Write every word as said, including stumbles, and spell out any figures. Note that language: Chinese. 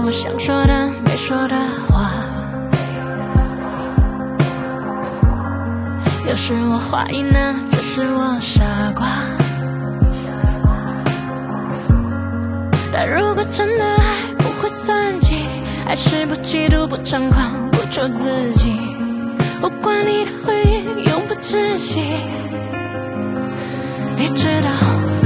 我想说的没说的话。有时我怀疑呢，只是我傻瓜。但如果真的爱不会算计，爱是不嫉妒不张狂不求自己，不管你的回应永不窒息。你知道